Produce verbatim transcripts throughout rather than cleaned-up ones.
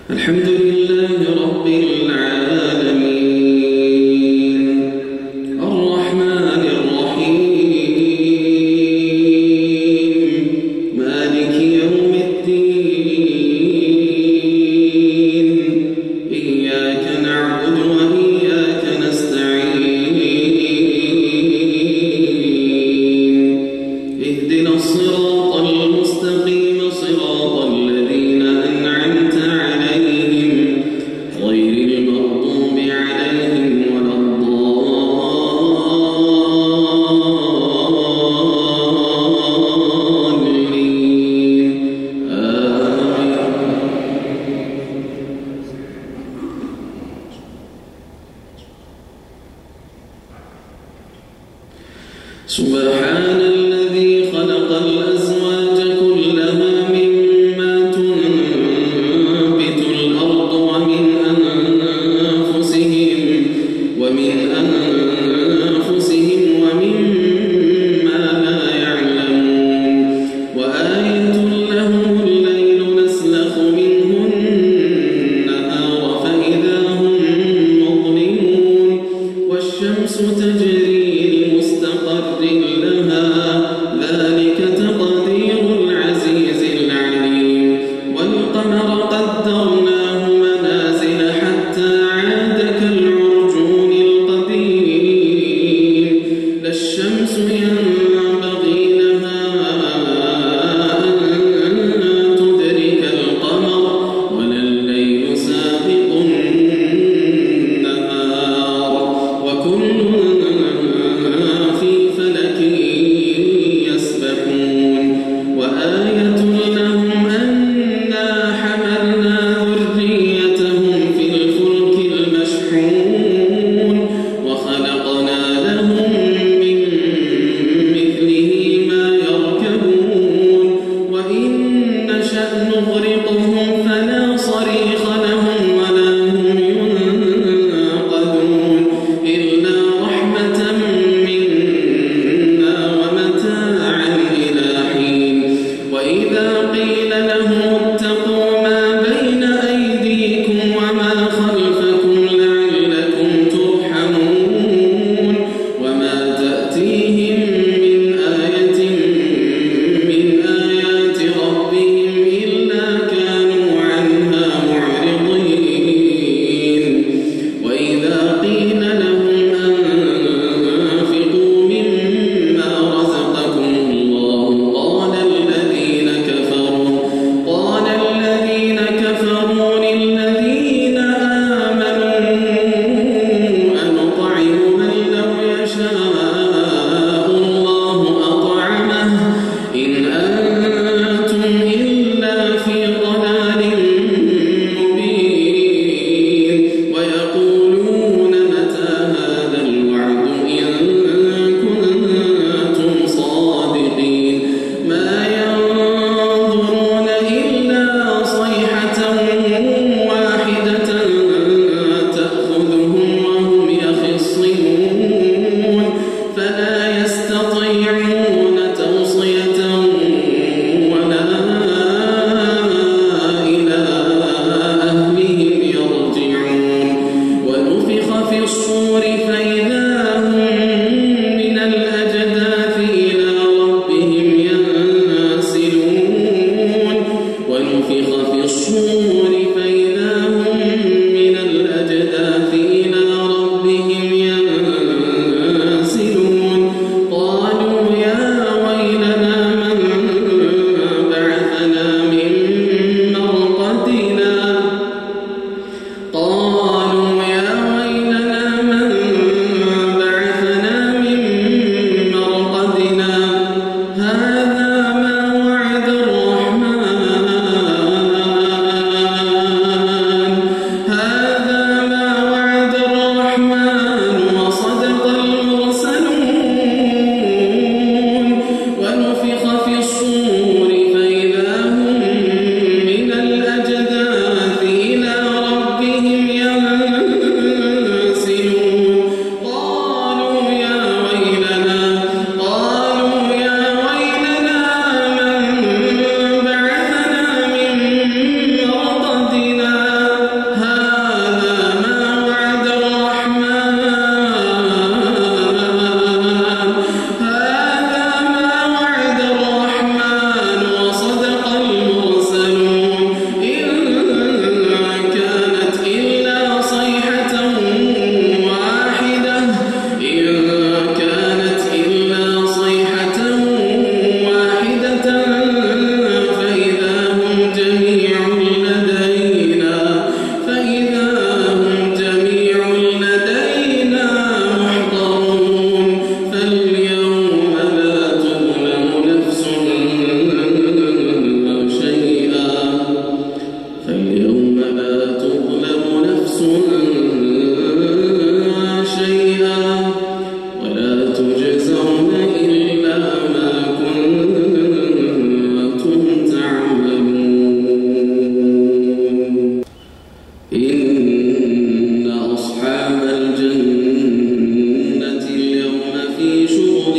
الحمد لله رب العالمين الرحمن الرحيم مالك يوم الدين إياك نعبد وإياك نستعين اهدنا الصراط المستقيم صراط الذين أنعمت عليهم غير المغضوب عليهم ولا الضالين آمين. سبحان الذي خلق الأزواج كلها مما تنبت الأرض ومن أنفسهم ومن أنفسهم ومما لا يعلمون وآية لهم الليل نسلخ منه النهار فإذا هم مظلمون والشمس تجري لمستقر لها يوم لا تظلم نفس شيئا ولا تجزون إلا ما كنتم تعملون إن أصحاب الجنة اليوم في شغل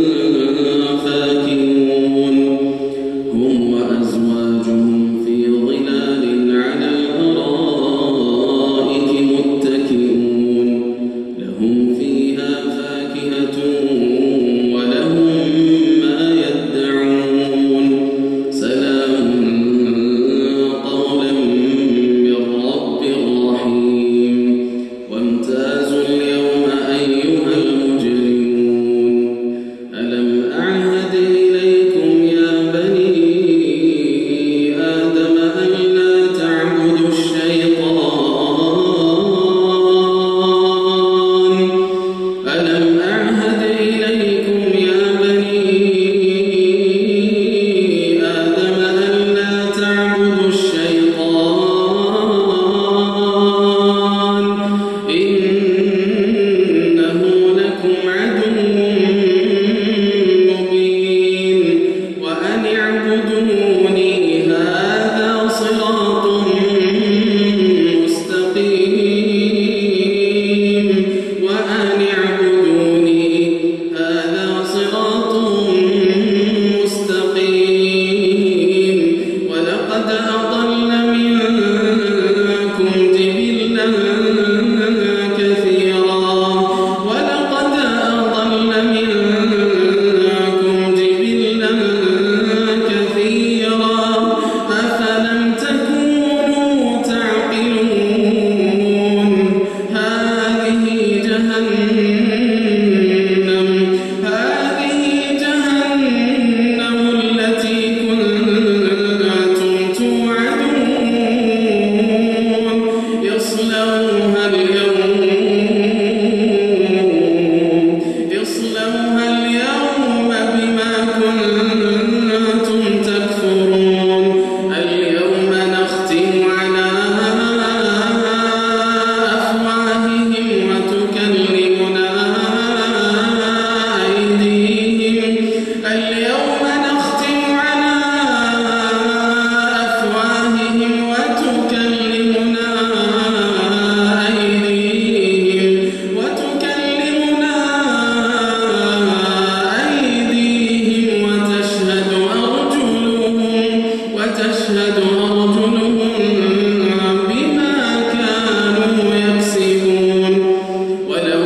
فاكهون هم وأزواجهم في ظلال على الأرائك متكئون لهم فيها فاكهة ولهم ما يدعون سلام قولا من رب رحيم وامتازوا اليوم أيها المجرمون ألم أعهد إليكم يا بني آدم ألا تعبدوا الشيطان ألم أعهد إليكم يا بني آدم ألا تعبدوا الشيطان إنه لكم عدو مبين وأن اعبدوني هذا صراط مستقيم وأن اعبدوني هذا صراط مستقيم ولقد أضل منكم جبلا كثيرا ولقد أضل منكم جبلا كثيرا أفلم تكونوا تعقلون هذه جهنم هذه جهنم التي كنتم توعدون يصلوها اليوم يصلوها اليوم بما كنتم تكفرون اليوم نختم على أفواههم وتكلمنا أيديهم اليوم نختم على أفواههم وتكلمنا أيديهم وتكلمنا أيديهم وتشهد أرجلهم وتشهد أرجلهم بما كانوا يكسبون ولو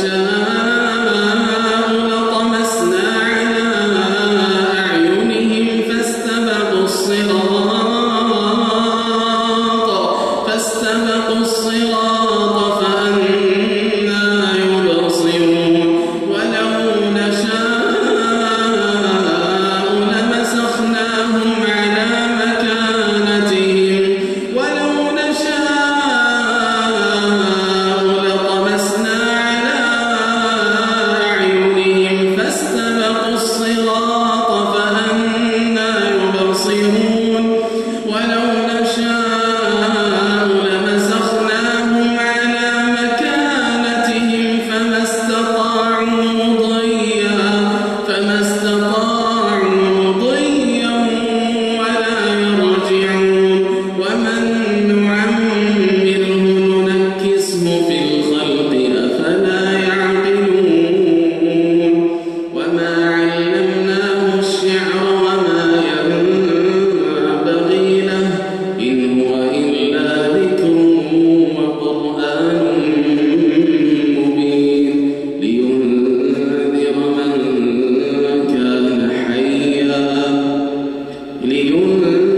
نشاء لطمسنا على أعينهم فاستبقوا الصراط فاستبقوا الصراط فأنى يبصرون ولو نشاء لمسخناهم على مكانتهم ولو نشاء لطمسنا على أعينهم فاستبقوا الصراط فأنى يبصرون ولو نشاء لمسخناهم على مكانتهم فما استطاعوا مضيا فما استطاعوا مضيا ولا يرجعون ومن نعمره ننكسه في الخلق أفلا يعقلون وما علمناه الشعر وما ينبغي له إن هو إلا ذكر وقرآن مبين لينذر من كان حيا لينذر